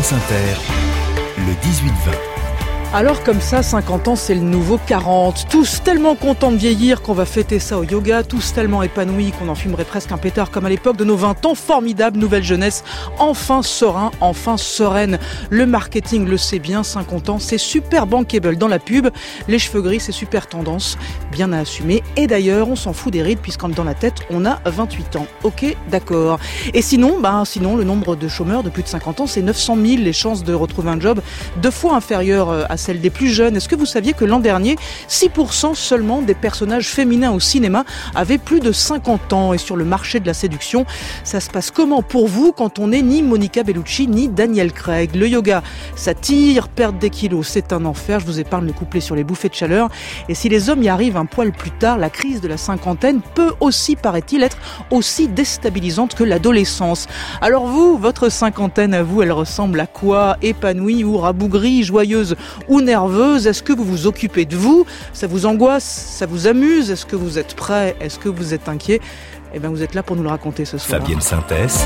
France Inter, le 18-20. Alors comme ça, 50 ans, c'est le nouveau 40. Tous tellement contents de vieillir qu'on va fêter ça au yoga, tous tellement épanouis qu'on en fumerait presque un pétard comme à l'époque de nos 20 ans. Formidable nouvelle jeunesse, enfin serein, enfin sereine. Le marketing le sait bien, 50 ans, c'est super bankable dans la pub. Les cheveux gris, c'est super tendance, bien à assumer. Et d'ailleurs, on s'en fout des rides puisqu'en dans la tête, on a 28 ans. Ok, d'accord. Et sinon, le nombre de chômeurs de plus de 50 ans, c'est 900 000. Les chances de retrouver un job 2 fois inférieures à celle des plus jeunes. Est-ce que vous saviez que l'an dernier, 6% seulement des personnages féminins au cinéma avaient plus de 50 ans? Et sur le marché de la séduction, ça se passe comment pour vous quand on n'est ni Monica Bellucci ni Daniel Craig? Le yoga, ça tire, perdre des kilos, c'est un enfer. Je vous épargne le couplet sur les bouffées de chaleur. Et si les hommes y arrivent un poil plus tard, la crise de la cinquantaine peut aussi, paraît-il, être aussi déstabilisante que l'adolescence. Alors vous, votre cinquantaine à vous, elle ressemble à quoi? Épanouie ou rabougrie, joyeuse ou nerveuse? Est-ce que vous vous occupez de vous? Ça vous angoisse? Ça vous amuse? Est-ce que vous êtes prêt? Est-ce que vous êtes inquiet? Eh bien, vous êtes là pour nous le raconter ce soir. Fabienne Sintès.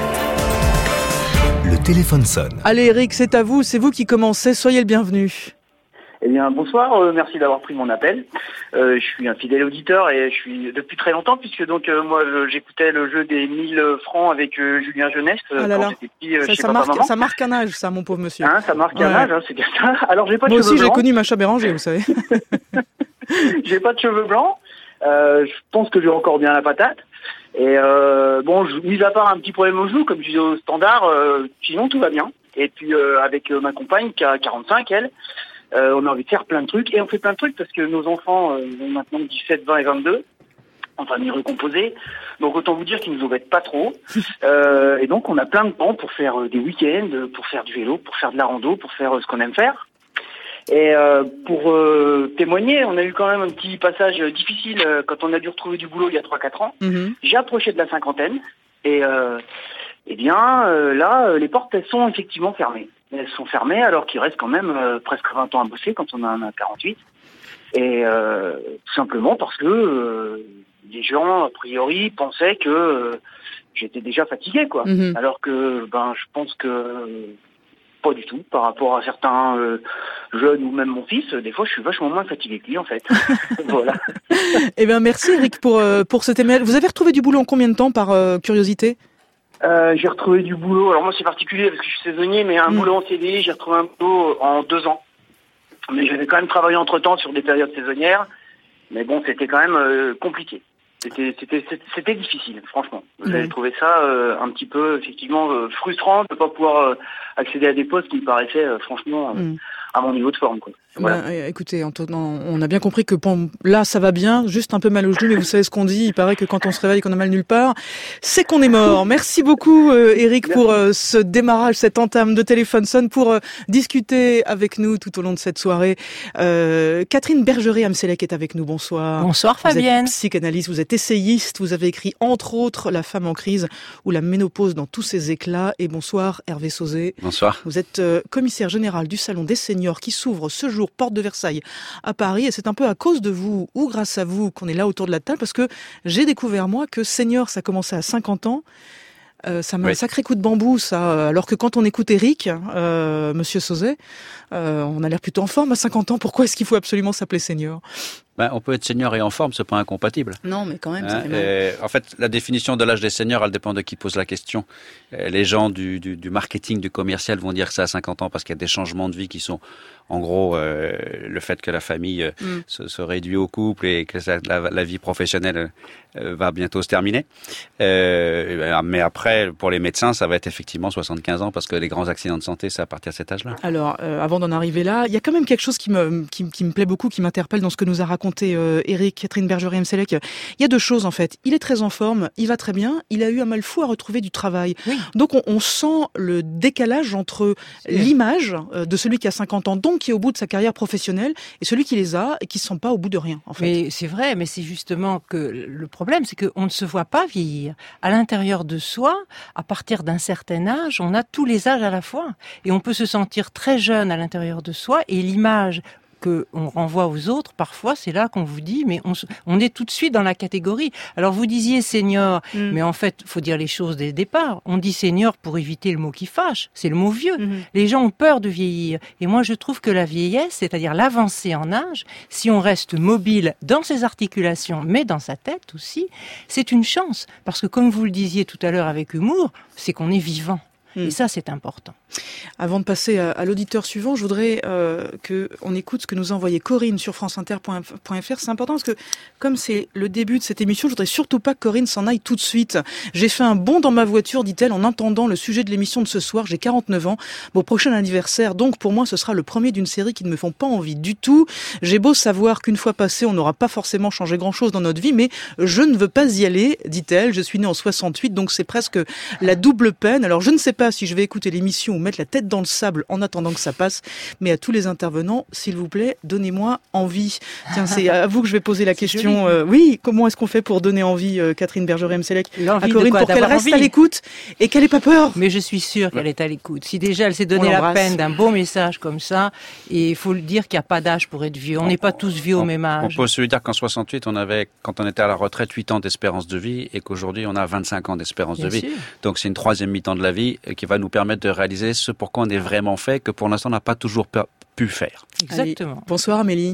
Le téléphone sonne. Allez Eric, c'est à vous, c'est vous qui commencez, soyez le bienvenu. Eh bien, bonsoir, merci d'avoir pris mon appel. Je suis un fidèle auditeur et je suis depuis très longtemps puisque moi j'écoutais le jeu des 1000 francs avec Julien Jeunesse quand j'étais petit chez papa-maman. Ça marque un âge, ça, mon pauvre monsieur. Ça marque un âge, c'est bien ça. Alors j'ai pas de cheveux blancs. Moi aussi j'ai connu Macha Béranger, vous savez. J'ai pas de cheveux blancs. Je pense que j'ai encore bien la patate. Et mis à part un petit problème au genou, comme je disais au standard, sinon tout va bien. Et puis avec ma compagne qui a 45, elle, on a envie de faire plein de trucs. Et on fait plein de trucs parce que nos enfants ont maintenant 17, 20 et 22, en famille recomposée. Donc autant vous dire qu'ils nous embêtent pas trop. Et donc on a plein de temps pour faire des week-ends, pour faire du vélo, pour faire de la rando, pour faire ce qu'on aime faire. Et pour témoigner, on a eu quand même un petit passage difficile quand on a dû retrouver du boulot il y a 3-4 ans. Mm-hmm. J'ai approché de la cinquantaine et là, les portes, elles sont effectivement fermées. Elles sont fermées alors qu'il reste quand même presque 20 ans à bosser quand on en a 48. Et tout simplement parce que les gens, a priori, pensaient que j'étais déjà fatigué, quoi. Mm-hmm. Alors que, je pense que pas du tout. Par rapport à certains jeunes ou même mon fils, des fois, je suis vachement moins fatigué que lui, en fait. Voilà. Eh bien, merci Eric pour cet email. Vous avez retrouvé du boulot en combien de temps, par curiosité? J'ai retrouvé du boulot. Alors moi, c'est particulier parce que je suis saisonnier, mais un boulot en CDI, j'ai retrouvé un boulot en 2 ans. Mais j'avais quand même travaillé entre-temps sur des périodes saisonnières. Mais bon, c'était quand même compliqué. C'était difficile, franchement. J'ai trouvé ça un petit peu, effectivement, frustrant de ne pas pouvoir accéder à des postes qui me paraissaient, franchement, à mon niveau de forme, quoi. Voilà. Écoutez, on a bien compris que là, ça va bien, juste un peu mal au genou, mais vous savez ce qu'on dit, il paraît que quand on se réveille, qu'on a mal nulle part, c'est qu'on est mort. Merci beaucoup, Eric, pour ce démarrage, cette entame de téléphone sonne pour discuter avec nous tout au long de cette soirée. Catherine Bergeret-Amselec est avec nous. Bonsoir. Bonsoir, Fabienne. Vous êtes psychanalyste, vous êtes essayiste, vous avez écrit entre autres La femme en crise ou La ménopause dans tous ses éclats. Et bonsoir, Hervé Sauzet. Bonsoir. Vous êtes commissaire général du Salon des seniors qui s'ouvre ce jour porte de Versailles à Paris, et c'est un peu à cause de vous ou grâce à vous qu'on est là autour de la table, parce que j'ai découvert moi que senior ça commençait à 50 ans. Ça met un sacré coup de bambou, ça. Alors que quand on écoute Eric, Monsieur Sauzet, on a l'air plutôt en forme à 50 ans. Pourquoi est-ce qu'il faut absolument s'appeler senior? On peut être senior et en forme, c'est pas incompatible. Non, mais quand même, ça fait mal. En fait, la définition de l'âge des seniors, elle dépend de qui pose la question. Les gens du marketing, du commercial vont dire que c'est à 50 ans parce qu'il y a des changements de vie qui sont, en gros, le fait que la famille se réduit au couple et que la vie professionnelle va bientôt se terminer. Mais après, pour les médecins, ça va être effectivement 75 ans parce que les grands accidents de santé, c'est à partir de cet âge-là. Alors, avant d'en arriver là, il y a quand même quelque chose qui me plaît beaucoup, qui m'interpelle dans ce que nous a raconté Eric, Catherine Bergeret-Amselec. Il y a 2 choses en fait. Il est très en forme, il va très bien, il a eu un mal fou à retrouver du travail. Oui. Donc on sent le décalage entre l'image de celui qui a 50 ans, donc qui est au bout de sa carrière professionnelle, et celui qui les a et qui ne se sent pas au bout de rien. En fait. Mais c'est vrai, mais c'est justement que le problème, c'est qu'on ne se voit pas vieillir. À l'intérieur de soi, à partir d'un certain âge, on a tous les âges à la fois. Et on peut se sentir très jeune à l'intérieur de soi, et l'image qu'on renvoie aux autres, parfois c'est là qu'on vous dit, mais on est tout de suite dans la catégorie. Alors vous disiez senior, mais en fait, faut dire les choses dès le départ. On dit senior pour éviter le mot qui fâche, c'est le mot vieux. Les gens ont peur de vieillir. Et moi, je trouve que la vieillesse, c'est-à-dire l'avancée en âge, si on reste mobile dans ses articulations, mais dans sa tête aussi, c'est une chance. Parce que comme vous le disiez tout à l'heure avec humour, c'est qu'on est vivant. Et ça, c'est important. Avant de passer à l'auditeur suivant, je voudrais qu'on écoute ce que nous a envoyé Corinne sur franceinter.fr. C'est important parce que, comme c'est le début de cette émission, je voudrais surtout pas que Corinne s'en aille tout de suite. J'ai fait un bond dans ma voiture, dit-elle, en entendant le sujet de l'émission de ce soir. J'ai 49 ans. Mon prochain anniversaire, donc pour moi, ce sera le premier d'une série qui ne me font pas envie du tout. J'ai beau savoir qu'une fois passé, on n'aura pas forcément changé grand-chose dans notre vie, mais je ne veux pas y aller, dit-elle. Je suis née en 68, donc c'est presque la double peine. Alors, je ne sais pas si je vais écouter l'émission ou mettre la tête dans le sable en attendant que ça passe, mais à tous les intervenants, s'il vous plaît, donnez-moi envie. Tiens, c'est à vous que je vais poser la question. Oui, comment est-ce qu'on fait pour donner envie, Catherine Bergeret-Mselec, à Corinne, pour qu'elle reste à l'écoute et qu'elle n'ait pas peur? Mais je suis sûre qu'elle est à l'écoute. Si déjà elle s'est donné la peine d'un beau message comme ça, et il faut le dire qu'il n'y a pas d'âge pour être vieux. On n'est pas tous vieux au même âge. On peut se dire qu'en 68, on avait, quand on était à la retraite, 8 ans d'espérance de vie, et qu'aujourd'hui, on a 25 ans d'espérance de vie. Donc c'est une troisième mi-temps de la vie qui va nous permettre de réaliser ce pourquoi on est vraiment fait, que pour l'instant on n'a pas toujours pu faire. Exactement. Allez, bonsoir Amélie.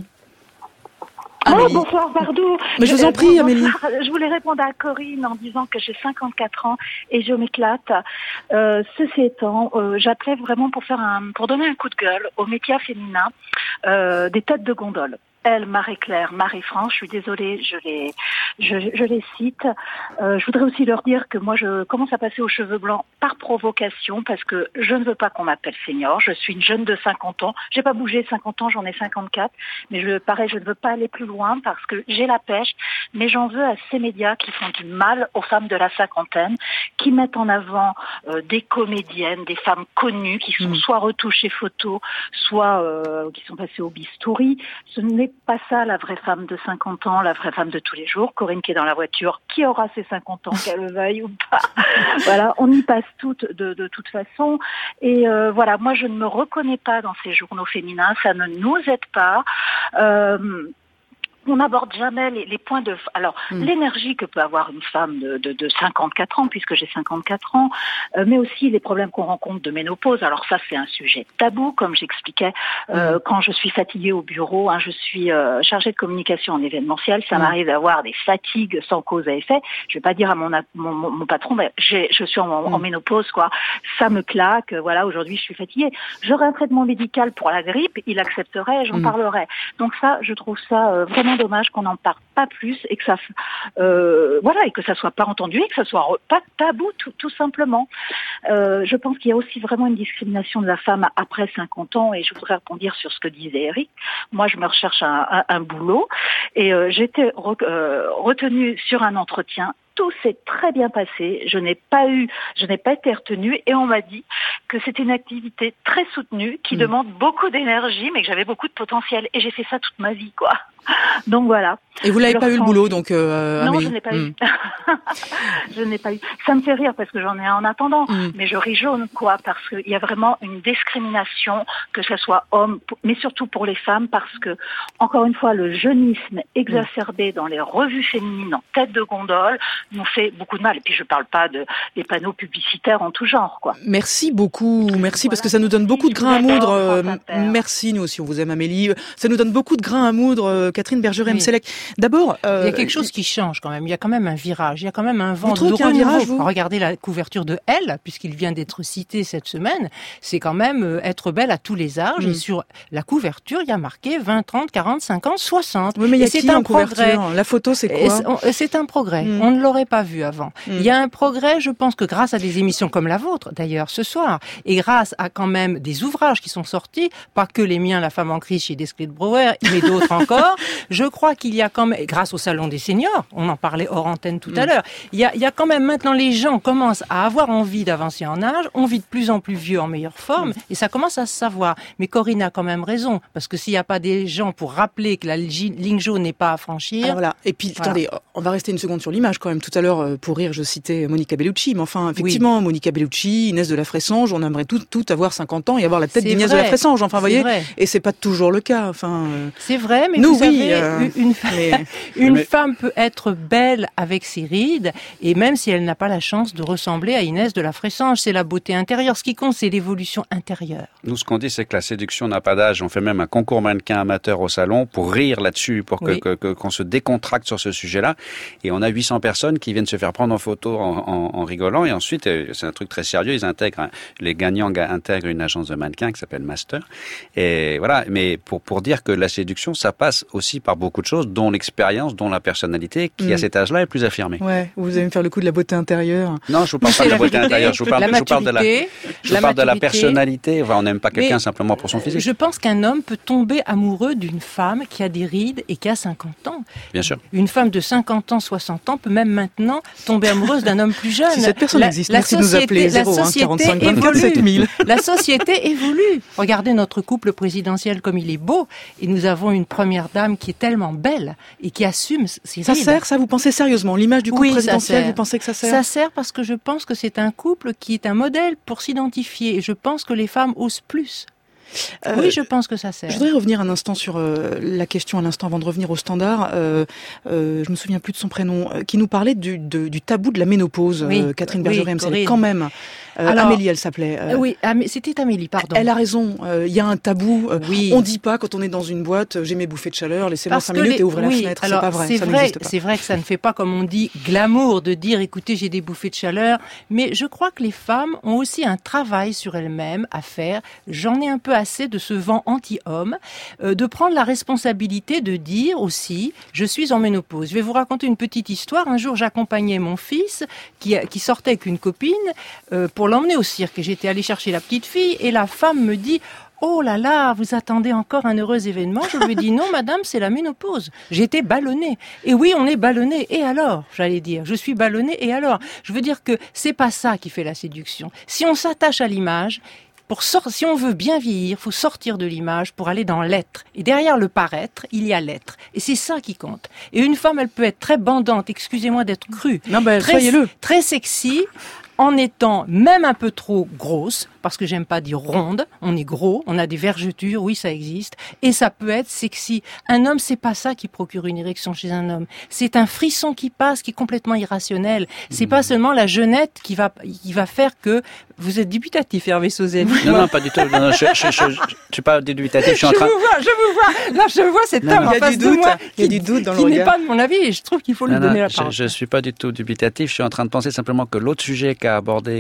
Oh, bonsoir Bardou. Mais je vous en prie Amélie. Je voulais répondre à Corinne en disant que j'ai 54 ans et je m'éclate. Ceci étant, j'appelais vraiment pour donner un coup de gueule aux métiers féminins des têtes de gondole. Elle, Marie-Claire, Marie-France, je suis désolée, je les cite. Je voudrais aussi leur dire que moi, je commence à passer aux cheveux blancs par provocation parce que je ne veux pas qu'on m'appelle senior. Je suis une jeune de 50 ans. J'ai pas bougé 50 ans, j'en ai 54. Mais je ne veux pas aller plus loin parce que j'ai la pêche. Mais j'en veux à ces médias qui font du mal aux femmes de la cinquantaine, qui mettent en avant des comédiennes, des femmes connues, qui sont soit retouchées photos, soit qui sont passées au bistouri. Ce n'est pas ça la vraie femme de 50 ans, la vraie femme de tous les jours. Corinne qui est dans la voiture, qui aura ses 50 ans, qu'elle le veuille ou pas. Voilà, on y passe toutes de toute façon. Et voilà, moi je ne me reconnais pas dans ces journaux féminins, ça ne nous aide pas. On n'aborde jamais les points de... Alors, l'énergie que peut avoir une femme de 54 ans, puisque j'ai 54 ans, mais aussi les problèmes qu'on rencontre de ménopause. Alors ça, c'est un sujet tabou, comme j'expliquais. Quand je suis fatiguée au bureau, je suis chargée de communication en événementiel, ça m'arrive d'avoir des fatigues sans cause à effet. Je vais pas dire à mon patron, mais je suis en ménopause, quoi. Ça me claque, voilà, aujourd'hui je suis fatiguée. J'aurais un traitement médical pour la grippe, il accepterait, j'en parlerais. Donc ça, je trouve ça vraiment dommage qu'on n'en parle pas plus et que ça, et que ça soit pas entendu et que ça soit pas tabou tout simplement. Je pense qu'il y a aussi vraiment une discrimination de la femme après 50 ans et je voudrais rebondir sur ce que disait Eric. Moi, je me recherche un boulot et j'ai été retenue sur un entretien. Tout s'est très bien passé. Je n'ai pas été retenue et on m'a dit que c'était une activité très soutenue qui demande beaucoup d'énergie, mais que j'avais beaucoup de potentiel. Et j'ai fait ça toute ma vie, quoi. Donc voilà. Et vous n'avez pas eu le boulot, donc Amélie. Non, je n'ai pas eu. Je n'ai pas eu. Ça me fait rire parce que j'en ai un en attendant, mais je ris jaune, quoi, parce qu'il y a vraiment une discrimination, que ce soit homme, mais surtout pour les femmes, parce que, encore une fois, le jeunisme exacerbé dans les revues féminines en tête de gondole nous fait beaucoup de mal. Et puis je parle pas des panneaux publicitaires en tout genre, quoi. Merci beaucoup, merci, parce que ça nous donne beaucoup de grains à moudre. Merci, nous aussi on vous aime Amélie. Ça nous donne beaucoup de grains à moudre, Catherine Bergeret-Mselec. D'abord, il y a quelque chose qui change quand même. Il y a quand même un virage. Il y a quand même un vent de renouveau. Regardez la couverture de Elle, puisqu'il vient d'être cité cette semaine. C'est quand même être belle à tous les âges. Et sur la couverture, il y a marqué 20, 30, 40, 50, 60. Oui, mais il y a qui en couverture ? La photo, c'est quoi ? C'est un progrès. On ne l'aurait pas vu avant. Il y a un progrès, je pense que grâce à des émissions comme la vôtre, d'ailleurs, ce soir, et grâce à quand même des ouvrages qui sont sortis, pas que les miens, La femme en crise chez Desclés de Brouwer, mais d'autres encore, Je crois qu'il y a quand même, grâce au salon des seniors, on en parlait hors antenne tout à l'heure, il y a quand même maintenant les gens commencent à avoir envie d'avancer en âge, on vit de plus en plus vieux en meilleure forme, et ça commence à se savoir. Mais Corinne a quand même raison, parce que s'il n'y a pas des gens pour rappeler que la ligne jaune n'est pas à franchir... Alors voilà. Et puis, attendez, on va rester une seconde sur l'image quand même. Tout à l'heure, pour rire, je citais Monica Bellucci, mais enfin, effectivement, Monica Bellucci, Inès de la Fressange, on aimerait tout avoir 50 ans et avoir la tête d'Inès de la Fressange. Enfin, vous voyez, et c'est pas toujours le cas. Enfin, c'est vrai, mais vous savez, une femme peut être belle avec ses rides, et même si elle n'a pas la chance de ressembler à Inès de la Fressange, c'est la beauté intérieure. Ce qui compte, c'est l'évolution intérieure. Nous, ce qu'on dit, c'est que la séduction n'a pas d'âge. On fait même un concours mannequin amateur au salon pour rire là-dessus, pour qu'on se décontracte sur ce sujet-là. Et on a 800 personnes qui viennent se faire prendre en photo en rigolant. Et ensuite, c'est un truc très sérieux. Les gagnants intègrent une agence de mannequins qui s'appelle Master. Et voilà. Mais pour dire que la séduction, ça passe aussi par beaucoup de choses, dont l'expérience, dont la personnalité, qui à cet âge-là est plus affirmée. Ouais. Vous allez me faire le coup de la beauté intérieure. Non, je vous parle pas de la beauté intérieure. Je vous parle de la personnalité. Enfin, on n'aime pas quelqu'un simplement pour son physique. Je pense qu'un homme peut tomber amoureux d'une femme qui a des rides et qui a 50 ans. Bien sûr. Une femme de 50 ans, 60 ans peut même maintenant tomber amoureuse d'un homme plus jeune. Si cette personne existe, merci de nous appeler 01 45 24 7000. La société évolue. Regardez notre couple présidentiel comme il est beau. Et nous avons une première dame qui est tellement belle et qui assume ses rides. Ça sert, ça, vous pensez sérieusement? L'image du couple présidentiel, vous pensez que ça sert? Ça sert parce que je pense que c'est un couple qui est un modèle pour s'identifier. Et je pense que les femmes osent plus. Oui, je pense que ça sert. Je voudrais revenir un instant sur la question, avant de revenir au standard. Je me souviens plus de son prénom, qui nous parlait du tabou de la ménopause. Catherine Bergerem, quand même. Alors, Amélie, elle s'appelait. Oui, c'était Amélie, pardon. Elle a raison. Il y a un tabou. On dit pas quand on est dans une boîte, j'ai mes bouffées de chaleur, laissez-moi 5 minutes et ouvrez la fenêtre. Alors, c'est pas vrai. Ça n'existe pas. C'est vrai que ça ne fait pas, comme on dit, glamour de dire, écoutez, j'ai des bouffées de chaleur. Mais je crois que les femmes ont aussi un travail sur elles-mêmes à faire. J'en ai un peu assez de ce vent anti-homme, de prendre la responsabilité de dire aussi, je suis en ménopause. Je vais vous raconter une petite histoire. Un jour, j'accompagnais mon fils qui sortait avec une copine pour l'emmener au cirque. Et j'étais allée chercher la petite fille et la femme me dit: oh là là, vous attendez encore un heureux événement? Je lui ai dit non, madame, c'est la ménopause. J'étais ballonnée. Et oui, on est ballonné. Et alors, j'allais dire, je suis ballonnée. Et alors, je veux dire que c'est pas ça qui fait la séduction. Si on s'attache à l'image, si on veut bien vieillir, faut sortir de l'image pour aller dans l'être. Et derrière le paraître, il y a l'être. Et c'est ça qui compte. Et une femme, elle peut être très bandante, excusez-moi d'être crue, soyez-le, très sexy, en étant même un peu trop grosse, parce que j'aime pas dire ronde, on est gros, on a des vergetures, oui ça existe, et ça peut être sexy. Un homme, c'est pas ça qui procure une érection chez un homme. C'est un frisson qui passe, qui est complètement irrationnel. C'est pas seulement la jeunette qui va faire que vous êtes dubitatif, Hervé Sauzet. Non, pas du tout. Non, je suis pas dubitatif. Je vous vois. Là, je vois cet homme en face de moi. Il y a du doute dans le regard. Qui n'est pas de mon avis, et je trouve qu'il faut lui donner la parole. Je suis pas du tout dubitatif. Je suis en train de penser simplement que l'autre sujet qu'ont abordé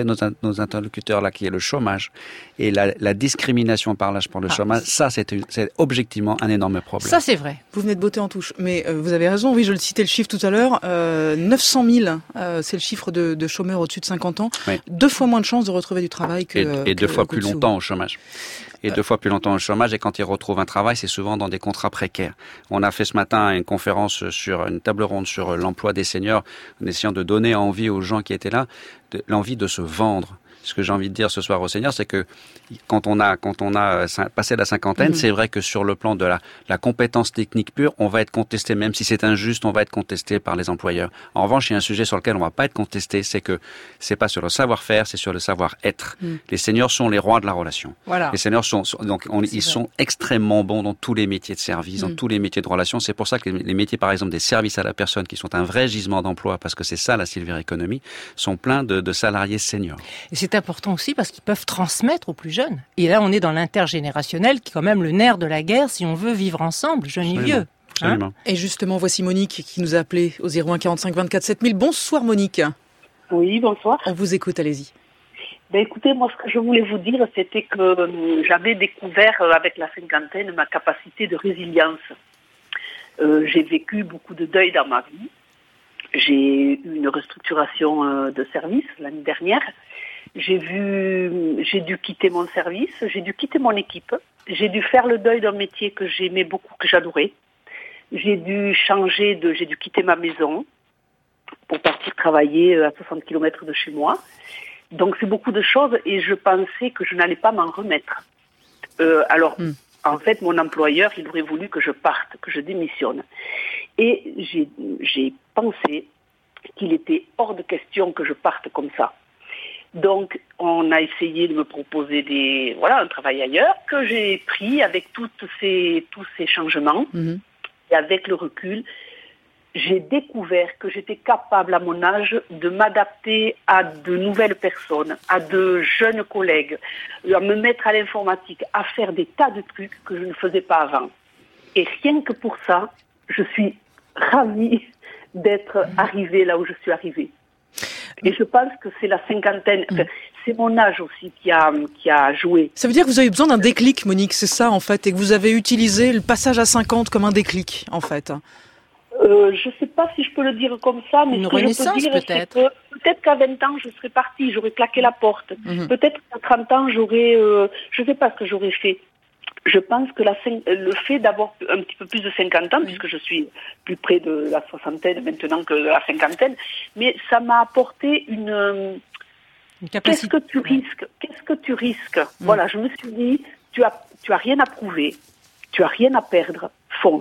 nos interlocuteurs là, qui est le chômage et la discrimination par l'âge pour le chômage, ça c'est objectivement un énorme problème. Ça c'est vrai. Vous venez de botter en touche, mais vous avez raison, oui, je le citais le chiffre tout à l'heure, 900 000, c'est le chiffre de chômeurs au-dessus de 50 ans, 2 fois moins de chances de retrouver du travail et 2 fois plus longtemps au chômage. Et 2 fois plus longtemps au chômage, et quand ils retrouvent un travail, c'est souvent dans des contrats précaires. On a fait ce matin une conférence une table ronde sur l'emploi des seniors, en essayant de donner envie aux gens qui étaient là, l'envie de se vendre. Ce que j'ai envie de dire ce soir aux seniors, c'est que quand on a passé la cinquantaine, c'est vrai que sur le plan de la compétence technique pure, on va être contesté, même si c'est injuste, on va être contesté par les employeurs. En revanche, il y a un sujet sur lequel on va pas être contesté, c'est que c'est pas sur le savoir-faire, c'est sur le savoir-être. Les seniors sont les rois de la relation. Voilà. Les seniors sont extrêmement bons dans tous les métiers de service, dans tous les métiers de relation. C'est pour ça que les métiers, par exemple, des services à la personne, qui sont un vrai gisement d'emploi, parce que c'est ça la silver economy, sont pleins de salariés seniors. Et c'est important aussi parce qu'ils peuvent transmettre aux plus jeunes. Et là, on est dans l'intergénérationnel, qui est quand même le nerf de la guerre, si on veut vivre ensemble, jeunes et vieux. Absolument. Et justement, voici Monique qui nous a appelé au 01 45 24 7000. Bonsoir Monique. Oui, bonsoir. On vous écoute, allez-y. Écoutez, moi, ce que je voulais vous dire, c'était que j'avais découvert avec la cinquantaine ma capacité de résilience. J'ai vécu beaucoup de deuil dans ma vie. J'ai eu une restructuration de service l'année dernière. J'ai dû quitter mon service, j'ai dû quitter mon équipe. J'ai dû faire le deuil d'un métier que j'aimais beaucoup, que j'adorais. J'ai dû quitter ma maison pour partir travailler à 60 km de chez moi. Donc c'est beaucoup de choses et je pensais que je n'allais pas m'en remettre. En fait, mon employeur, il aurait voulu que je parte, que je démissionne. Et j'ai pensé qu'il était hors de question que je parte comme ça. Donc, on a essayé de me proposer un travail ailleurs que j'ai pris avec tous ces changements. Et avec le recul, j'ai découvert que j'étais capable à mon âge de m'adapter à de nouvelles personnes, à de jeunes collègues, à me mettre à l'informatique, à faire des tas de trucs que je ne faisais pas avant. Et rien que pour ça, je suis ravie d'être arrivée là où je suis arrivée. Et je pense que c'est la cinquantaine, c'est mon âge aussi qui a joué. Ça veut dire que vous avez besoin d'un déclic, Monique, c'est ça en fait, et que vous avez utilisé le passage à 50 comme un déclic en fait. Je ne sais pas si je peux le dire comme ça, mais ce que je peux dire, c'est que peut-être qu'à 20 ans, je serais partie, j'aurais claqué la porte. Peut-être qu'à 30 ans, je ne sais pas ce que j'aurais fait. Je pense que le fait d'avoir un petit peu plus de 50 ans, puisque je suis plus près de la soixantaine maintenant que de la cinquantaine, mais ça m'a apporté une capacité. Qu'est-ce que tu risques Voilà, je me suis dit, tu as rien à prouver, tu as rien à perdre, fonce.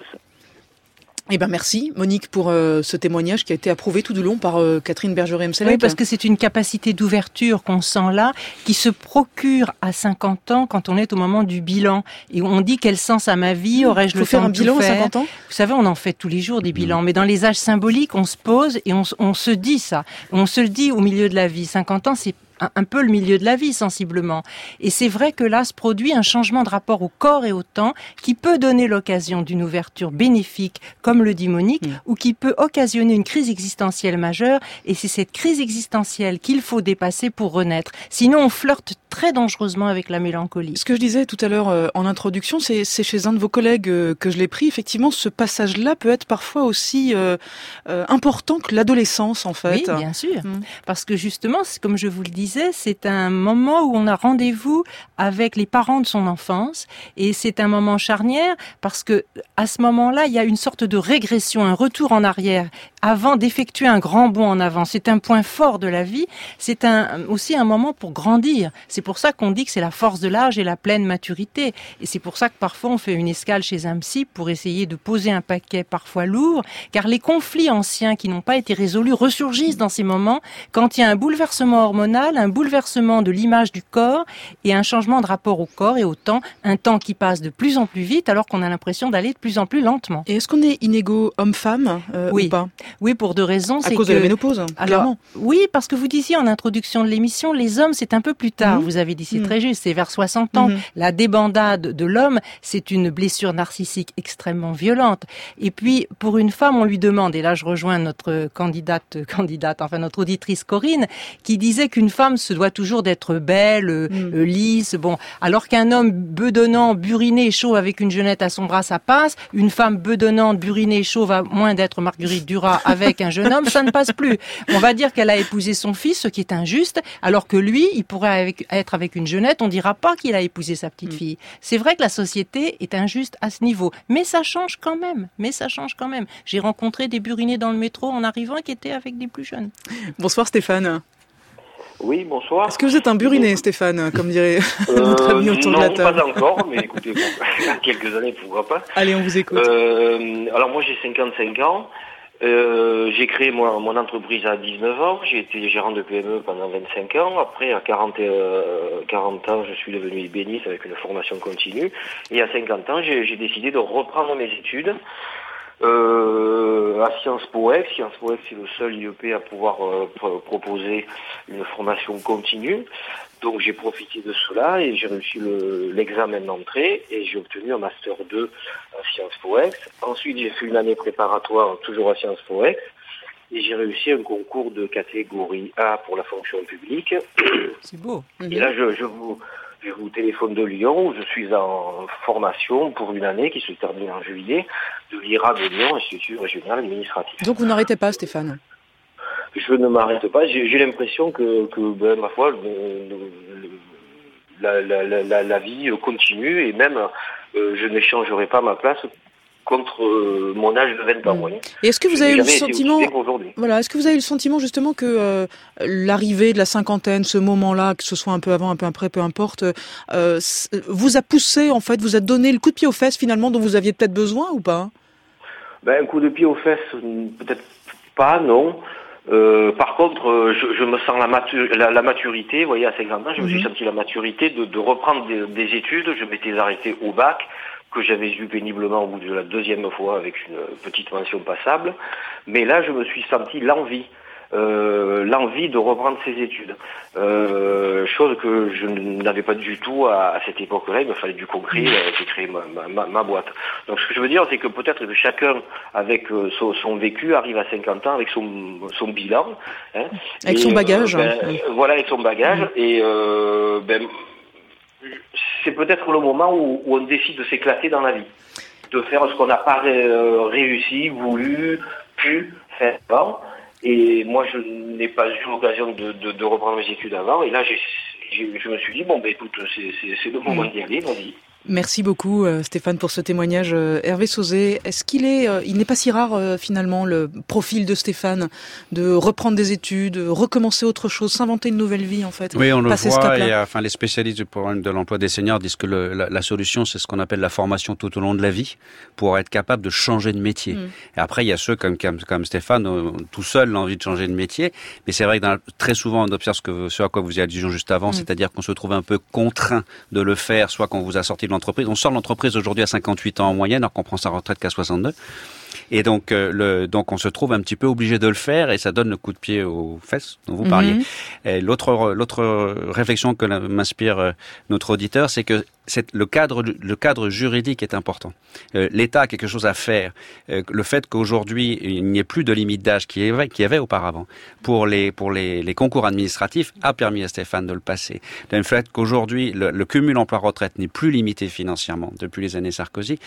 Eh ben merci Monique pour ce témoignage qui a été approuvé tout du long par Catherine Bergeret-Emselec. Oui, parce que c'est une capacité d'ouverture qu'on sent là, qui se procure à 50 ans quand on est au moment du bilan. Et on dit quel sens à ma vie, aurais-je le temps de tout faire ? Faut faire un bilan à 50 ans ? Vous savez, on en fait tous les jours des bilans, mais dans les âges symboliques, on se pose et on se dit ça. On se le dit au milieu de la vie. 50 ans, c'est un peu le milieu de la vie, sensiblement. Et c'est vrai que là se produit un changement de rapport au corps et au temps qui peut donner l'occasion d'une ouverture bénéfique, comme le dit Monique, ou qui peut occasionner une crise existentielle majeure. Et c'est cette crise existentielle qu'il faut dépasser pour renaître. Sinon, on flirte très dangereusement avec la mélancolie. Ce que je disais tout à l'heure en introduction, c'est chez un de vos collègues que je l'ai pris. Effectivement, ce passage-là peut être parfois aussi important que l'adolescence, en fait. Oui, bien sûr. Parce que justement, comme je vous le dis, c'est un moment où on a rendez-vous avec les parents de son enfance et c'est un moment charnière parce que à ce moment-là, il y a une sorte de régression, un retour en arrière avant d'effectuer un grand bond en avant. C'est un point fort de la vie, c'est aussi un moment pour grandir. C'est pour ça qu'on dit que c'est la force de l'âge et la pleine maturité. Et c'est pour ça que parfois on fait une escale chez un psy pour essayer de poser un paquet parfois lourd, car les conflits anciens qui n'ont pas été résolus ressurgissent dans ces moments quand il y a un bouleversement hormonal, un bouleversement de l'image du corps et un changement de rapport au corps et au temps, un temps qui passe de plus en plus vite alors qu'on a l'impression d'aller de plus en plus lentement. Et est-ce qu'on est inégaux homme-femme ou pas ? Oui, pour deux raisons. À cause de la ménopause, clairement. Oui, parce que vous disiez en introduction de l'émission, les hommes, c'est un peu plus tard. Vous avez dit, c'est très juste, c'est vers 60 ans. La débandade de l'homme, c'est une blessure narcissique extrêmement violente. Et puis, pour une femme, on lui demande, et là je rejoins notre notre auditrice Corinne, qui disait qu'une femme se doit toujours d'être belle, lisse, alors qu'un homme bedonnant, buriné, chauve avec une jeunette à son bras, ça passe. Une femme bedonnante, burinée, chauve, à moins d'être Marguerite Duras avec un jeune homme, ça ne passe plus. On va dire qu'elle a épousé son fils, ce qui est injuste, alors que lui, il pourrait être avec une jeunette, on dira pas qu'il a épousé sa petite fille. C'est vrai que la société est injuste à ce niveau, mais ça change quand même. J'ai rencontré des burinés dans le métro en arrivant qui étaient avec des plus jeunes. Bonsoir Stéphane. Oui, bonsoir. Est-ce que vous êtes un buriné, Stéphane, comme dirait notre ami autour de la table ? Non, pas encore, mais écoutez, dans quelques années, pourquoi pas. Allez, on vous écoute. Alors moi, j'ai 55 ans. J'ai créé mon entreprise à 19 ans. J'ai été gérant de PME pendant 25 ans. Après, à 40 ans, je suis devenu ébéniste avec une formation continue. Et à 50 ans, j'ai décidé de reprendre mes études. À Sciences Po Ex. Sciences Po Ex, c'est le seul IEP à pouvoir proposer une formation continue. Donc j'ai profité de cela et j'ai réussi l'examen d'entrée et j'ai obtenu un Master 2 à Sciences Po Ex. Ensuite, j'ai fait une année préparatoire toujours à Sciences Po Ex et j'ai réussi un concours de catégorie A pour la fonction publique. C'est beau. Et là, je vous téléphone de Lyon où je suis en formation pour une année qui se termine en juillet de l'IRA de Lyon, Institut Régional Administratif. Donc vous n'arrêtez pas, Stéphane ? Je ne m'arrête pas. J'ai l'impression que ma foi, la vie continue et même je n'échangerai pas ma place contre mon âge de 20 ans. Et est-ce que vous avez eu le sentiment, est-ce que vous avez eu le sentiment justement que l'arrivée de la cinquantaine, ce moment-là, que ce soit un peu avant, un peu après, peu importe, vous a poussé, en fait, vous a donné le coup de pied aux fesses finalement dont vous aviez peut-être besoin ou pas? Un coup de pied aux fesses, peut-être pas, non. Par contre, je me sens la maturité, vous voyez, à 50 ans, je me suis senti la maturité de reprendre des études. Je m'étais arrêté au bac, que j'avais eu péniblement au bout de la deuxième fois avec une petite mention passable. Mais là, je me suis senti l'envie de reprendre ces études. Chose que je n'avais pas du tout à cette époque-là. Il me fallait du concret, j'ai créé ma boîte. Donc ce que je veux dire, c'est que peut-être que chacun, avec son vécu, arrive à 50 ans avec son bilan. Avec son bagage. Voilà, avec son bagage. Et c'est peut-être le moment où on décide de s'éclater dans la vie. De faire ce qu'on n'a pas réussi, voulu, pu faire avant. Et moi, je n'ai pas eu l'occasion de reprendre mes études avant. Et là, je me suis dit, écoute, c'est le moment d'y aller, vas-y. Merci beaucoup Stéphane pour ce témoignage. Hervé Sauzet, est-ce qu'il n'est pas si rare finalement le profil de Stéphane de reprendre des études, recommencer autre chose, s'inventer une nouvelle vie en fait? Oui, on le voit. Et, les spécialistes du problème de l'emploi des seniors disent que la solution, c'est ce qu'on appelle la formation tout au long de la vie pour être capable de changer de métier. Et après, il y a ceux comme Stéphane, tout seul, l'envie de changer de métier. Mais c'est vrai que très souvent, on observe ce à quoi vous y allusion juste avant, c'est-à-dire qu'on se trouve un peu contraint de le faire, soit qu'on vous a sorti de l'entreprise. On sort de l'entreprise aujourd'hui à 58 ans en moyenne, alors qu'on prend sa retraite qu'à 62. Et donc, on se trouve un petit peu obligé de le faire et ça donne le coup de pied aux fesses dont vous parliez. Et l'autre réflexion que m'inspire notre auditeur, c'est que le cadre juridique est important. L'État a quelque chose à faire. Le fait qu'aujourd'hui il n'y ait plus de limite d'âge qui y avait auparavant pour les concours administratifs a permis à Stéphane de le passer. Le fait qu'aujourd'hui le cumul emploi-retraite n'est plus limité financièrement depuis les années Sarkozy,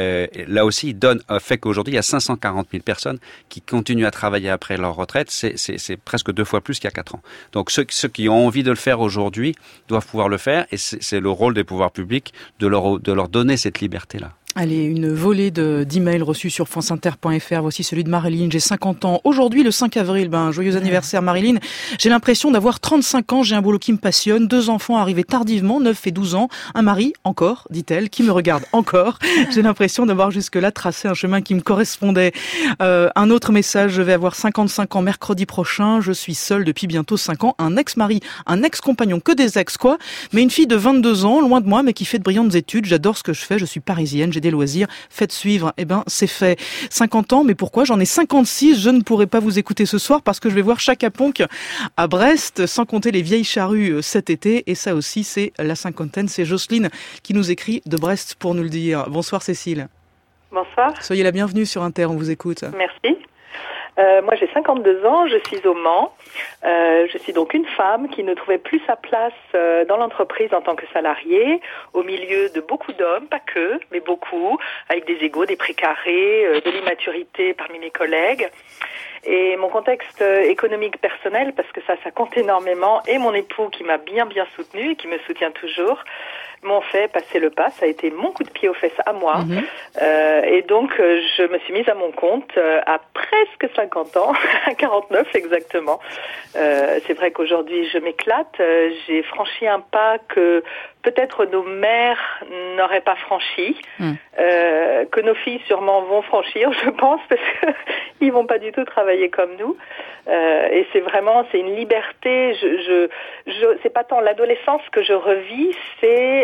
là aussi fait qu'aujourd'hui il y a 540 000 personnes qui continuent à travailler après leur retraite. C'est presque 2 fois plus qu'il y a 4 ans. Donc ceux qui ont envie de le faire aujourd'hui doivent pouvoir le faire et c'est le rôle des pouvoirs publics de leur donner cette liberté-là. Allez, une volée d'emails reçus sur franceinter.fr. Voici celui de Marilyn. J'ai 50 ans. Aujourd'hui, le 5 avril, joyeux anniversaire Marilyn. J'ai l'impression d'avoir 35 ans. J'ai un boulot qui me passionne. 2 enfants arrivés tardivement, 9 et 12 ans. Un mari, encore, dit-elle, qui me regarde encore. J'ai l'impression d'avoir jusque-là tracé un chemin qui me correspondait. Un autre message. Je vais avoir 55 ans mercredi prochain. Je suis seule depuis bientôt 5 ans. Un ex-mari, un ex-compagnon, que des ex, quoi. Mais une fille de 22 ans, loin de moi, mais qui fait de brillantes études. J'adore ce que je fais. Je suis parisienne. Des loisirs, faites suivre, c'est fait. 50 ans, mais pourquoi? J'en ai 56, je ne pourrai pas vous écouter ce soir parce que je vais voir Chaka Ponk à Brest, sans compter les vieilles charrues cet été, et ça aussi c'est la cinquantaine. C'est Jocelyne qui nous écrit de Brest pour nous le dire. Bonsoir Cécile. Bonsoir. Soyez la bienvenue sur Inter, on vous écoute. Merci. Moi j'ai 52 ans, je suis au Mans. Je suis donc une femme qui ne trouvait plus sa place dans l'entreprise en tant que salariée, au milieu de beaucoup d'hommes, pas que, mais beaucoup, avec des égos, des précarés, de l'immaturité parmi mes collègues. Et mon contexte économique personnel, parce que ça compte énormément, et mon époux qui m'a bien soutenue et qui me soutient toujours, m'ont fait passer le pas. Ça a été mon coup de pied aux fesses à moi. Et donc, je me suis mise à mon compte à presque 50 ans, à 49 exactement. C'est vrai qu'aujourd'hui, je m'éclate. J'ai franchi un pas que peut-être nos mères n'auraient pas franchi, que nos filles sûrement vont franchir, je pense, parce qu'ils vont pas du tout travailler comme nous. Et c'est une liberté. C'est pas tant l'adolescence que je revis, c'est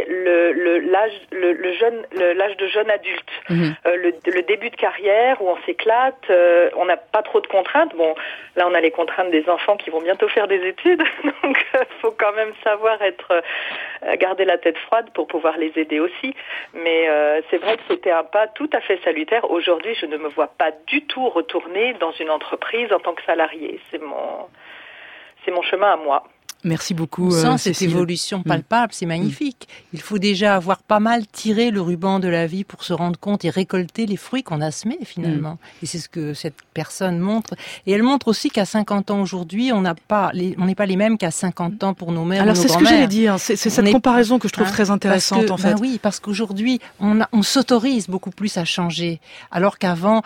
l'âge de jeune adulte, le début de carrière où on s'éclate, on n'a pas trop de contraintes. Bon, là on a les contraintes des enfants qui vont bientôt faire des études, donc faut quand même savoir garder la tête froide pour pouvoir les aider aussi. Mais c'est vrai que c'était un pas tout à fait salutaire. Aujourd'hui, je ne me vois pas du tout retourner dans une entreprise en tant que salariée. C'est mon chemin à moi. Merci beaucoup. On sent cette Cécile. évolution palpable, c'est magnifique. Il faut déjà avoir pas mal tiré le ruban de la vie pour se rendre compte et récolter les fruits qu'on a semés finalement. Et c'est ce que cette personne montre. Et elle montre aussi qu'à 50 ans aujourd'hui, on n'est pas les mêmes qu'à 50 ans pour nos mères ou nos Alors c'est ce que grand-mères. j'allais dire, c'est cette comparaison que je trouve très intéressante en fait. Oui, parce qu'aujourd'hui, on s'autorise beaucoup plus à changer. Alors qu'avant,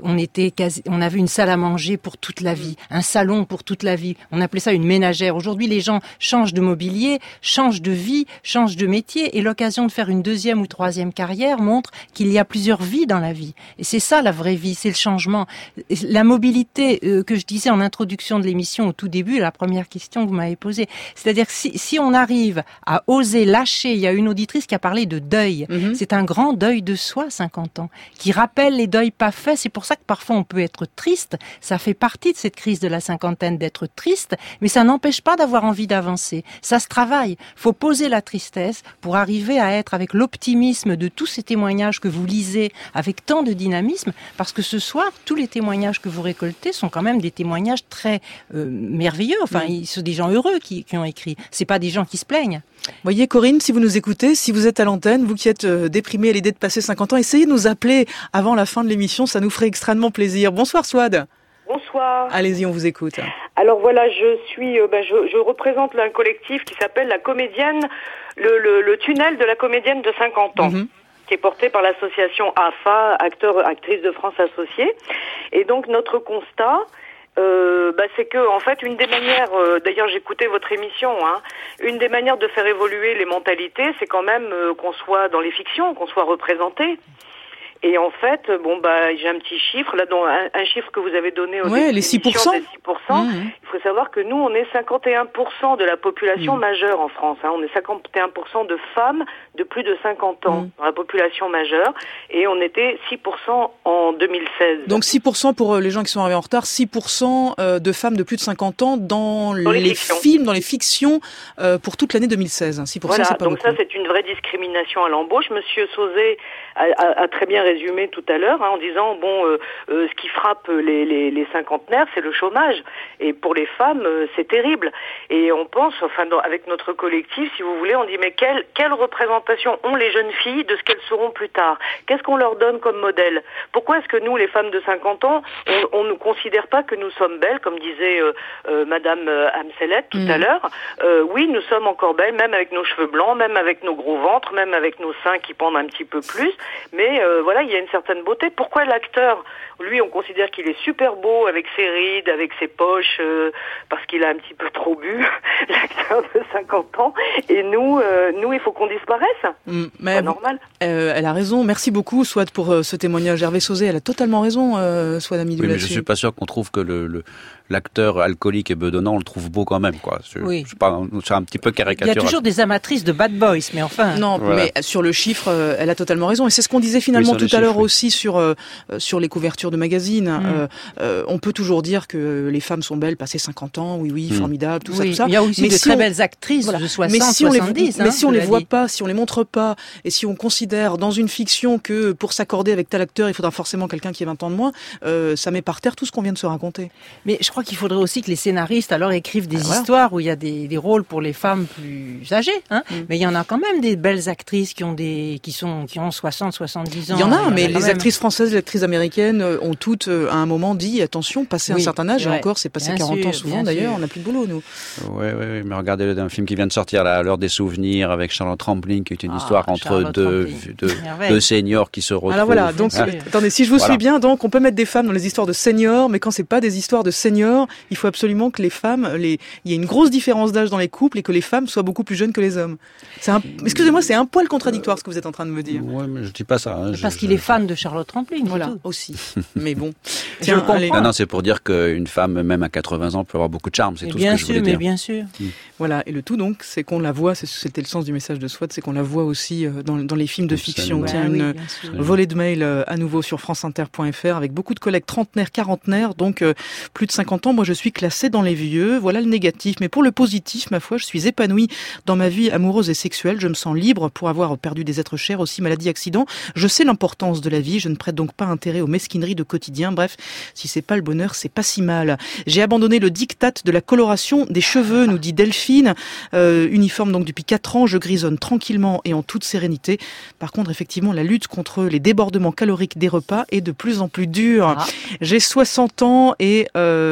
on avait une salle à manger pour toute la vie, un salon pour toute la vie. On appelait ça une ménagère. Aujourd'hui, les gens changent de mobilier, changent de vie, changent de métier, et l'occasion de faire une deuxième ou troisième carrière montre qu'il y a plusieurs vies dans la vie. Et c'est ça la vraie vie, c'est le changement. La mobilité que je disais en introduction de l'émission au tout début, la première question que vous m'avez posée, c'est-à-dire que si on arrive à oser lâcher, il y a une auditrice qui a parlé de deuil. C'est un grand deuil de soi, 50 ans, qui rappelle les deuils pas faits. C'est pour ça que parfois on peut être triste. Ça fait partie de cette crise de la cinquantaine d'être triste, mais ça n'empêche pas d'avoir envie d'avancer. Ça se travaille. Faut poser la tristesse pour arriver à être avec l'optimisme de tous ces témoignages que vous lisez avec tant de dynamisme, parce que ce soir, tous les témoignages que vous récoltez sont quand même des témoignages très merveilleux. Enfin, ils sont des gens heureux qui ont écrit. C'est pas des gens qui se plaignent. Voyez Corinne, si vous nous écoutez, si vous êtes à l'antenne, vous qui êtes déprimée à l'idée de passer 50 ans, essayez de nous appeler avant la fin de l'émission, ça nous ferait extrêmement plaisir. Bonsoir Swad. Bonsoir. Allez-y, on vous écoute. Alors voilà, je représente un collectif qui s'appelle la comédienne, le tunnel de la comédienne de 50 ans. Qui est porté par l'association AFA, Acteurs-Actrices de France Associés. Et donc notre constat, c'est que en fait une des manières, d'ailleurs j'écoutais votre émission, une des manières de faire évoluer les mentalités, c'est quand même qu'on soit dans les fictions, qu'on soit représenté. Et en fait, j'ai un petit chiffre, là, dont un chiffre que vous avez donné au début, les 6%. Des 6%. Il faut savoir que nous, on est 51% de la population majeure en France. On est 51% de femmes de plus de 50 ans dans la population majeure, et on était 6% en 2016. Donc 6% pour les gens qui sont arrivés en retard, 6% de femmes de plus de 50 ans dans les films, dans les fictions, pour toute l'année 2016. 6%, voilà, c'est pas donc beaucoup. Ça, c'est une vraie discrimination à l'embauche. Monsieur Sauzet a très bien résumé tout à l'heure, en disant ce qui frappe les cinquantenaires, c'est le chômage, et pour les femmes c'est terrible. Et on pense, avec notre collectif, si vous voulez, on dit mais quelle représentation ont les jeunes filles de ce qu'elles seront plus tard? Qu'est-ce qu'on leur donne comme modèle? Pourquoi est-ce que nous, les femmes de 50 ans, on ne considère pas que nous sommes belles, comme disait Madame Amselet tout à l'heure? Oui, nous sommes encore belles, même avec nos cheveux blancs, même avec nos gros ventres, même avec nos seins qui pendent un petit peu plus, mais il y a une certaine beauté. Pourquoi l'acteur, lui, on considère qu'il est super beau avec ses rides, avec ses poches, parce qu'il a un petit peu trop bu, l'acteur de 50 ans, et nous, il faut qu'on disparaisse. Mais c'est normal. Elle a raison. Merci beaucoup, Swad, pour ce témoignage. Hervé Sauzet, elle a totalement raison, Swad Amidou. Oui, mais je suis pas sûr qu'on trouve que l'acteur alcoolique et bedonnant, on le trouve beau quand même, quoi. C'est un petit peu caricatural. Il y a toujours des amatrices de bad boys, mais enfin. Non, voilà. Mais sur le chiffre, elle a totalement raison. Et c'est ce qu'on disait finalement tout à l'heure aussi sur les couvertures de magazines. On peut toujours dire que les femmes sont belles passé 50 ans, oui, formidable, tout ça. Il y a aussi très belles actrices de 60, 70. Mais si on les voit pas, si on les montre pas, et si on considère dans une fiction que pour s'accorder avec tel acteur, il faudra forcément quelqu'un qui ait 20 ans de moins, ça met par terre tout ce qu'on vient de se raconter. Mais je crois qu'il faudrait aussi que les scénaristes alors écrivent des histoires où il y a des rôles pour les femmes plus âgées, mais il y en a quand même des belles actrices qui ont 60, 70 ans. Il y en a, mais les actrices françaises, les actrices américaines ont toutes à un moment dit attention, passé un certain âge, et encore c'est passé 40 ans souvent d'ailleurs, on n'a plus de boulot nous. Oui, mais regardez un film qui vient de sortir là, à l'heure des souvenirs avec Charlotte Rampling, qui est une histoire entre deux seniors qui se retrouvent. Alors voilà, donc attendez, si je vous suis bien, donc on peut mettre des femmes dans les histoires de seniors, mais quand c'est pas des histoires de seniors, il faut absolument que les femmes, il y ait une grosse différence d'âge dans les couples et que les femmes soient beaucoup plus jeunes que les hommes. Excusez-moi, c'est un poil contradictoire ce que vous êtes en train de me dire. Ouais, mais je dis pas ça. Parce qu'il est fan de Charlotte Rampling. Voilà, aussi. Mais bon. Tiens, non, c'est pour dire qu'une femme, même à 80 ans, peut avoir beaucoup de charme. C'est tout ce que je voulais dire. Bien sûr. Voilà, et le tout donc, c'est qu'on la voit, c'était le sens du message de Swad, c'est qu'on la voit aussi dans les films de fiction. Tiens, une volée de mails à nouveau sur franceinter.fr avec beaucoup de collègues trentenaires, quarantenaires, donc plus de 50 50 ans, moi je suis classée dans les vieux, voilà le négatif. Mais pour le positif, ma foi, je suis épanouie dans ma vie amoureuse et sexuelle. Je me sens libre pour avoir perdu des êtres chers, aussi maladie, accident. Je sais l'importance de la vie, je ne prête donc pas intérêt aux mesquineries de quotidien. Bref, si c'est pas le bonheur, c'est pas si mal. J'ai abandonné le diktat de la coloration des cheveux, nous dit Delphine. Uniforme donc depuis 4 ans, je grisonne tranquillement et en toute sérénité. Par contre, effectivement, la lutte contre les débordements caloriques des repas est de plus en plus dure. J'ai 60 ans et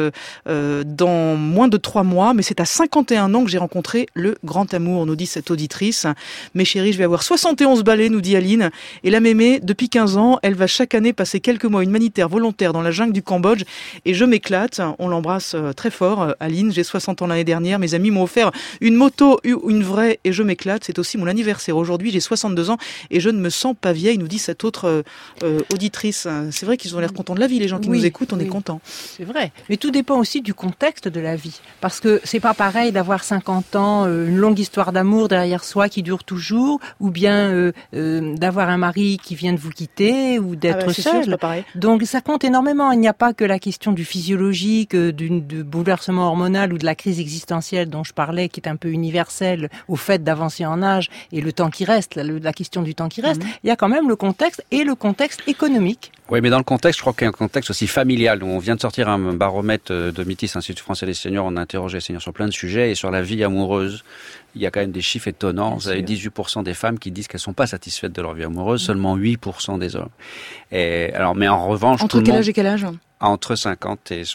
dans moins de 3 mois, mais c'est à 51 ans que j'ai rencontré le grand amour, nous dit cette auditrice. Mes chéris, je vais avoir 71 balais, nous dit Aline. Et la mémé, depuis 15 ans, elle va chaque année passer quelques mois humanitaires volontaires dans la jungle du Cambodge et je m'éclate. On l'embrasse très fort, Aline. J'ai 60 ans l'année dernière. Mes amis m'ont offert une moto, une vraie, et je m'éclate. C'est aussi mon anniversaire. Aujourd'hui, j'ai 62 ans et je ne me sens pas vieille, nous dit cette autre auditrice. C'est vrai qu'ils ont l'air contents de la vie, les gens qui nous écoutent, on est contents. C'est vrai. Mais tout dépend aussi du contexte de la vie. Parce que c'est pas pareil d'avoir 50 ans, une longue histoire d'amour derrière soi qui dure toujours, ou bien d'avoir un mari qui vient de vous quitter, ou d'être seul. Sûr, c'est pas pareil. Donc ça compte énormément. Il n'y a pas que la question du physiologique, du bouleversement hormonal ou de la crise existentielle dont je parlais, qui est un peu universelle au fait d'avancer en âge et le temps qui reste, la question du temps qui reste. Il y a quand même le contexte et le contexte économique. Oui, mais dans le contexte, je crois qu'il y a un contexte aussi familial. On vient de sortir un baromètre de Métis, Institut français des seniors. On a interrogé les seniors sur plein de sujets et sur la vie amoureuse. Il y a quand même des chiffres étonnants. Vous avez 18% des femmes qui disent qu'elles sont pas satisfaites de leur vie amoureuse, seulement 8% des hommes. Et alors, mais en revanche, entre quel âge et quel âge? Entre 50 et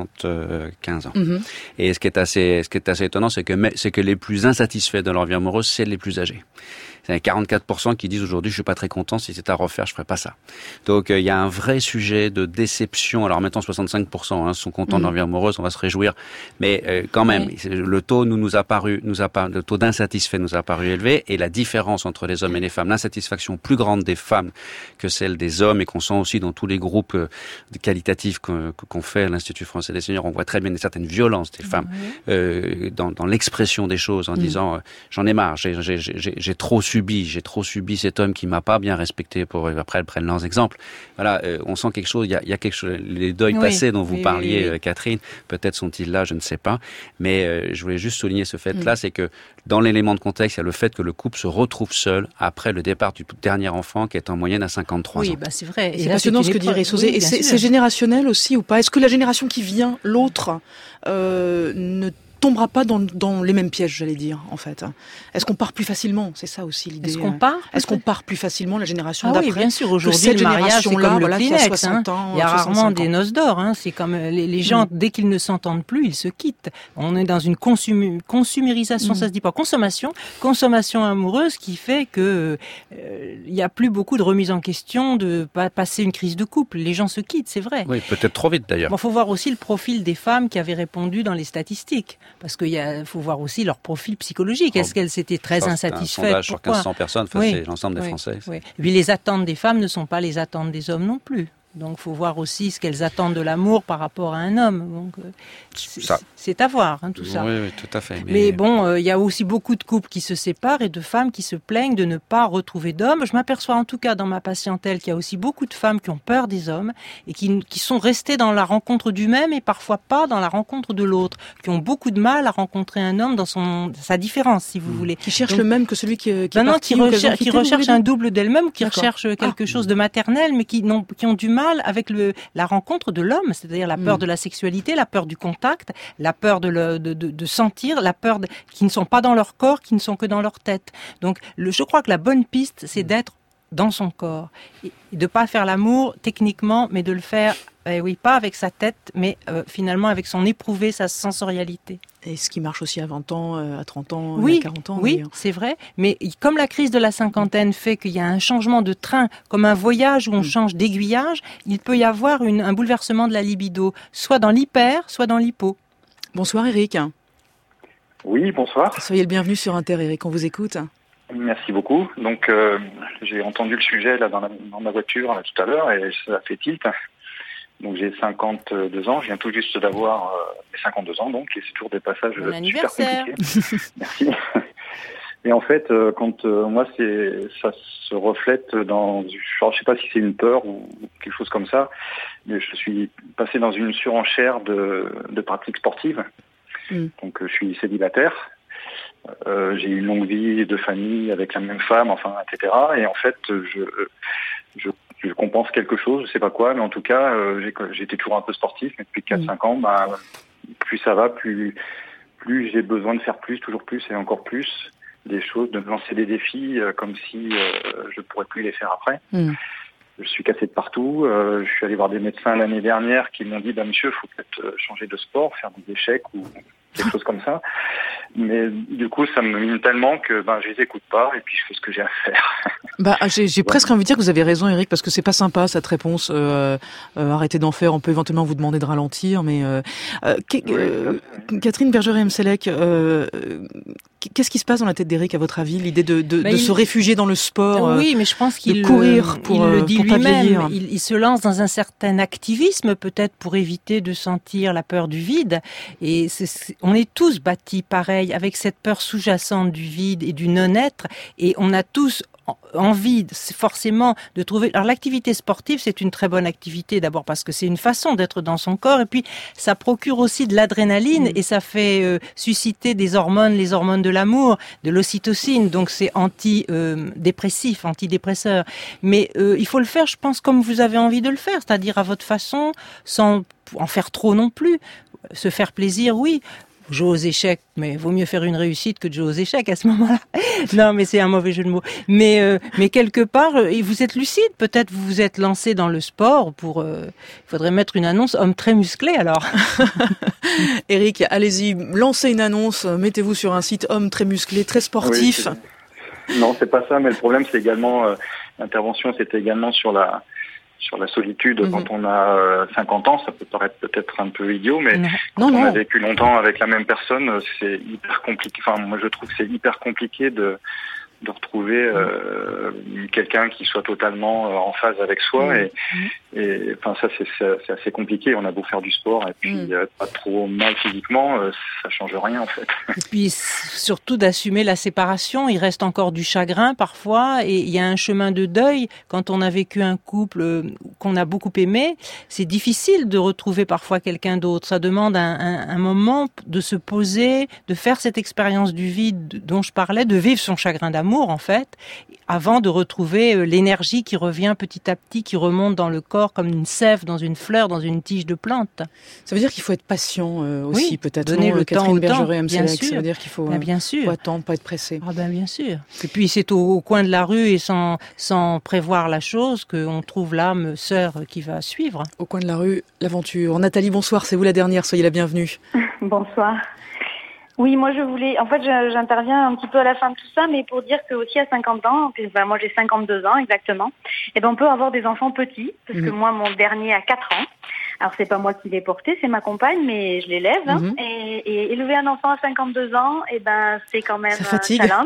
75 ans. Et ce qui est assez étonnant, c'est que les plus insatisfaits de leur vie amoureuse, c'est les plus âgés. C'est 44% qui disent aujourd'hui, je suis pas très content, si c'était à refaire, je ferais pas ça. Donc, il y a un vrai sujet de déception. Alors, maintenant, 65%, sont contents de leur vie amoureuse, on va se réjouir. Mais, quand même, le taux le taux d'insatisfait nous a paru élevé, et la différence entre les hommes et les femmes, l'insatisfaction plus grande des femmes que celle des hommes, et qu'on sent aussi dans tous les groupes qualitatifs qu'on fait à l'Institut français des seniors, on voit très bien une certaine violence des femmes, dans l'expression des choses, en disant, j'en ai marre, j'ai trop subi cet homme qui m'a pas bien respecté, après elles prennent leurs exemples. Voilà, on sent quelque chose, il y a quelque chose, les deuils passés dont vous parliez, Catherine, peut-être sont-ils là, je ne sais pas, mais je voulais juste souligner ce fait-là, c'est que dans l'élément de contexte, il y a le fait que le couple se retrouve seul après le départ du dernier enfant qui est en moyenne à 53 ans. Oui, c'est vrai. C'est passionnant ce que dit Ré-Sauzé. Et c'est générationnel aussi ou pas? Est-ce que la génération qui vient, l'autre, ne tombera pas dans les mêmes pièges, j'allais dire, en fait? Est-ce qu'on part plus facilement? C'est ça aussi l'idée. Est-ce qu'on part plus facilement, la génération d'après? Oui, bien sûr. Aujourd'hui, le mariage, c'est comme le Kleenex. Il y a rarement des noces d'or. C'est comme les gens, dès qu'ils ne s'entendent plus, ils se quittent. On est dans une consumérisation, ça se dit pas, consommation amoureuse, qui fait que il y a plus beaucoup de remise en question, de passer une crise de couple. Les gens se quittent, c'est vrai. Oui, peut-être trop vite d'ailleurs. Bon, faut voir aussi le profil des femmes qui avaient répondu dans les statistiques. Parce qu'il faut voir aussi leur profil psychologique. Est-ce qu'elles étaient très insatisfaites? C'est un sondage sur 1500 personnes, c'est l'ensemble des Français. Oui. Et puis les attentes des femmes ne sont pas les attentes des hommes non plus. Donc, faut voir aussi ce qu'elles attendent de l'amour par rapport à un homme. Donc, c'est à voir, tout ça. Oui, tout à fait. Mais bon, il y a aussi beaucoup de couples qui se séparent et de femmes qui se plaignent de ne pas retrouver d'hommes. Je m'aperçois en tout cas dans ma patientèle qu'il y a aussi beaucoup de femmes qui ont peur des hommes et qui sont restées dans la rencontre du même et parfois pas dans la rencontre de l'autre, qui ont beaucoup de mal à rencontrer un homme dans sa différence, si vous voulez. Qui cherchent le même que celui qui est parti, qui recherchent un double d'elle-même, ou qui recherchent quelque chose de maternel, mais qui ont du mal avec la rencontre de l'homme, c'est-à-dire la peur de la sexualité, la peur du contact, la peur de sentir, la peur qui ne sont pas dans leur corps, qui ne sont que dans leur tête. Donc, je crois que la bonne piste, c'est d'être dans son corps. Et de pas faire l'amour techniquement, mais de le faire, pas avec sa tête, mais finalement avec son éprouvé, sa sensorialité. Et ce qui marche aussi à 20 ans, à 30 ans, à 40 ans. Oui, c'est vrai. Mais comme la crise de la cinquantaine fait qu'il y a un changement de train, comme un voyage où on change d'aiguillage, il peut y avoir un bouleversement de la libido, soit dans l'hyper, soit dans l'hypo. Bonsoir Eric. Oui, bonsoir. Soyez le bienvenu sur Inter, Eric, on vous écoute. Merci beaucoup. Donc, j'ai entendu le sujet là dans ma voiture là, tout à l'heure et ça fait tilt. Donc j'ai 52 ans, je viens tout juste d'avoir mes 52 ans, donc, et c'est toujours des passages super compliqués. Merci. Et en fait, quand moi, ça se reflète dans, je sais pas si c'est une peur ou quelque chose comme ça, mais je suis passé dans une surenchère de pratiques sportives. Donc, je suis célibataire. J'ai eu une longue vie de famille avec la même femme, enfin, etc. Et en fait, je compense quelque chose, je sais pas quoi, mais en tout cas, j'étais toujours un peu sportif, mais depuis 4-5 ans, plus ça va, plus j'ai besoin de faire plus, toujours plus et encore plus des choses, de me lancer des défis comme si je pourrais plus les faire après. Je suis cassé de partout. Je suis allé voir des médecins l'année dernière qui m'ont dit, monsieur, il faut peut-être changer de sport, faire des échecs ou quelque chose comme ça. Mais du coup, ça me mine tellement que je les écoute pas et puis je fais ce que j'ai à faire. J'ai presque envie de dire que vous avez raison, Eric, parce que c'est pas sympa cette réponse. Arrêtez d'en faire. On peut éventuellement vous demander de ralentir, mais Catherine Bergeret-Emselec, qu'est-ce qui se passe dans la tête d'Eric à votre avis, l'idée de se réfugier dans le sport, oui, mais je pense qu'il courir il le dit lui-même. Il se lance dans un certain activisme, peut-être pour éviter de sentir la peur du vide. Et on est tous bâtis pareil, avec cette peur sous-jacente du vide et du non-être, et on a tous envie forcément de trouver. Alors l'activité sportive, c'est une très bonne activité, d'abord parce que c'est une façon d'être dans son corps, et puis ça procure aussi de l'adrénaline et ça fait susciter des hormones, les hormones de l'amour, de l'ocytocine, donc c'est antidépressif, antidépresseur. Mais il faut le faire, je pense, comme vous avez envie de le faire, c'est-à-dire à votre façon, sans en faire trop non plus. Se faire plaisir, oui. Jouer aux échecs, mais vaut mieux faire une réussite que de jouer aux échecs à ce moment-là. Non, mais c'est un mauvais jeu de mots. Mais quelque part, vous êtes lucide, peut-être vous vous êtes lancé dans le sport pour. Il faudrait mettre une annonce homme très musclé alors. Eric, allez-y, lancez une annonce, mettez-vous sur un site homme très musclé, très sportif. Oui, non, c'est pas ça, mais le problème, c'est également l'intervention, c'était également sur la solitude. Quand on a 50 ans, ça peut paraître peut-être un peu idiot, mais quand on a vécu longtemps avec la même personne, c'est hyper compliqué. Enfin, moi, je trouve que c'est hyper compliqué de retrouver quelqu'un qui soit totalement en phase avec soi et enfin ça c'est assez compliqué. On a beau faire du sport et puis pas trop mal physiquement, ça change rien en fait. Et puis surtout d'assumer la séparation. Il reste encore du chagrin parfois et il y a un chemin de deuil quand on a vécu un couple qu'on a beaucoup aimé. C'est difficile de retrouver parfois quelqu'un d'autre. Ça demande un moment de se poser, de faire cette expérience du vide dont je parlais, de vivre son chagrin d'amour en fait, avant de retrouver l'énergie qui revient petit à petit, qui remonte dans le corps comme une sève dans une fleur, dans une tige de plante. Ça veut dire qu'il faut être patient aussi, peut-être. Donner le Catherine temps au temps, bien sûr. Ça veut dire qu'il faut, faut attendre, pas être pressé. Ah bien sûr. Et puis c'est au coin de la rue et sans prévoir la chose qu'on trouve l'âme sœur qui va suivre. Au coin de la rue, l'aventure. Nathalie, bonsoir, c'est vous la dernière, soyez la bienvenue. Bonsoir. Oui, moi j'interviens un petit peu à la fin de tout ça, mais pour dire que aussi à 50 ans, moi j'ai 52 ans exactement, et on peut avoir des enfants petits, parce que moi mon dernier a 4 ans. Alors c'est pas moi qui l'ai porté, c'est ma compagne, mais je l'élève. Et élever un enfant à 52 ans, c'est quand même un challenge.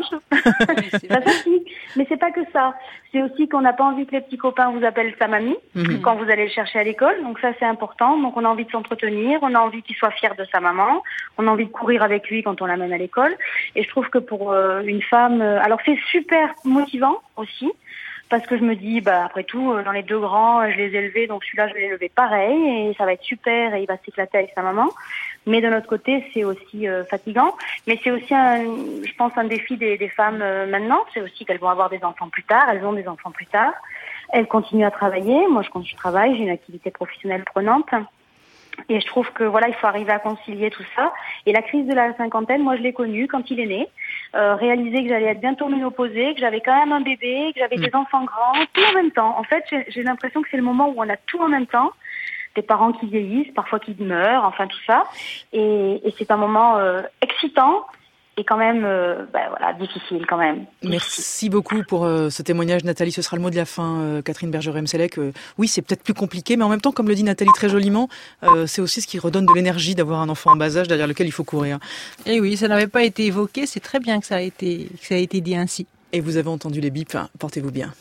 Ça fatigue. Mais c'est pas que ça. C'est aussi qu'on n'a pas envie que les petits copains vous appellent sa mamie quand vous allez le chercher à l'école. Donc ça c'est important. Donc on a envie de s'entretenir, on a envie qu'il soit fier de sa maman, on a envie de courir avec lui quand on l'amène à l'école. Et je trouve que pour une femme, alors c'est super motivant aussi. Parce que je me dis, après tout, dans les deux grands, je les ai élevés, donc celui-là, je vais l'élever pareil, et ça va être super, et il va s'éclater avec sa maman. Mais de notre côté, c'est aussi fatigant. Mais c'est aussi, je pense, un défi des femmes maintenant. C'est aussi qu'elles vont avoir des enfants plus tard, elles ont des enfants plus tard. Elles continuent à travailler. Moi, je travaille, j'ai une activité professionnelle prenante. Et je trouve que il faut arriver à concilier tout ça. Et la crise de la cinquantaine, moi je l'ai connue quand il est né. Réaliser que j'allais être bientôt ménopausée, que j'avais quand même un bébé, que j'avais des enfants grands, tout en même temps. En fait, j'ai l'impression que c'est le moment où on a tout en même temps. Des parents qui vieillissent, parfois qui meurent, enfin tout ça. Et c'est un moment excitant. Et quand même, difficile quand même. Merci beaucoup pour ce témoignage, Nathalie. Ce sera le mot de la fin, Catherine Bergeret-Emselec. Oui, c'est peut-être plus compliqué, mais en même temps, comme le dit Nathalie très joliment, c'est aussi ce qui redonne de l'énergie d'avoir un enfant en bas âge derrière lequel il faut courir. Et oui, ça n'avait pas été évoqué. C'est très bien que ça a été dit ainsi. Et vous avez entendu les bips. Portez-vous bien.